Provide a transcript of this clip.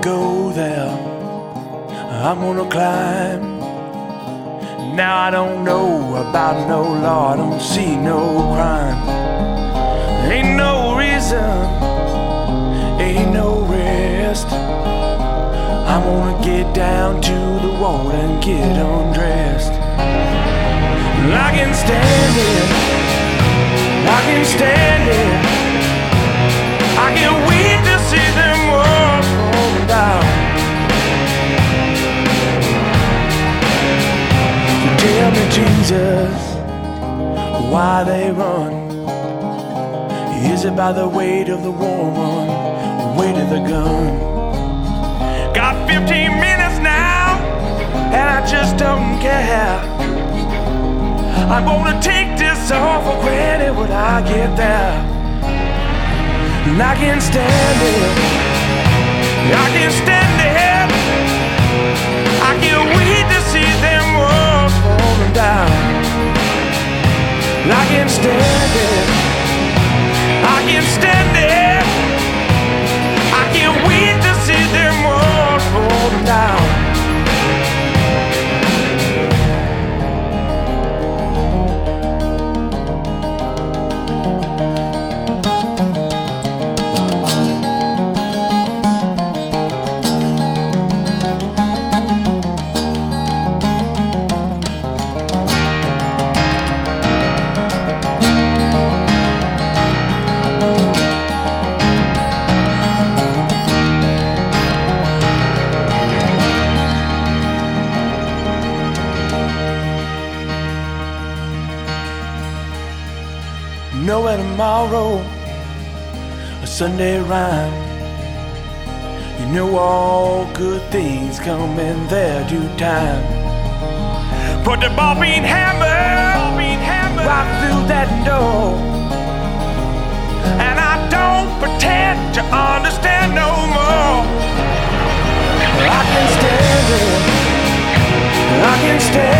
go there, I'm gonna climb. Now I don't know about no law, I don't see no crime. Ain't no reason, ain't no rest. I'm gonna get down to the water and get undressed. I can stand it, I can stand it. I can't wait to see them walls falling down. So tell me, Jesus, why they run? Is it by the weight of the woman, weight of the gun? Got 15 minutes now, and I just don't care. I'm gonna take this all for granted when I get there. And I can stand it, I can stand it. I can't wait to see them walls falling down. And I can stand it, I can stand it. I can't wait to see them walls falling down. Nowhere tomorrow, a Sunday rhyme. You know all good things come in their due time. Put the ball being hammer right through that door. And I don't pretend to understand no more. I can stand it, I can stand it.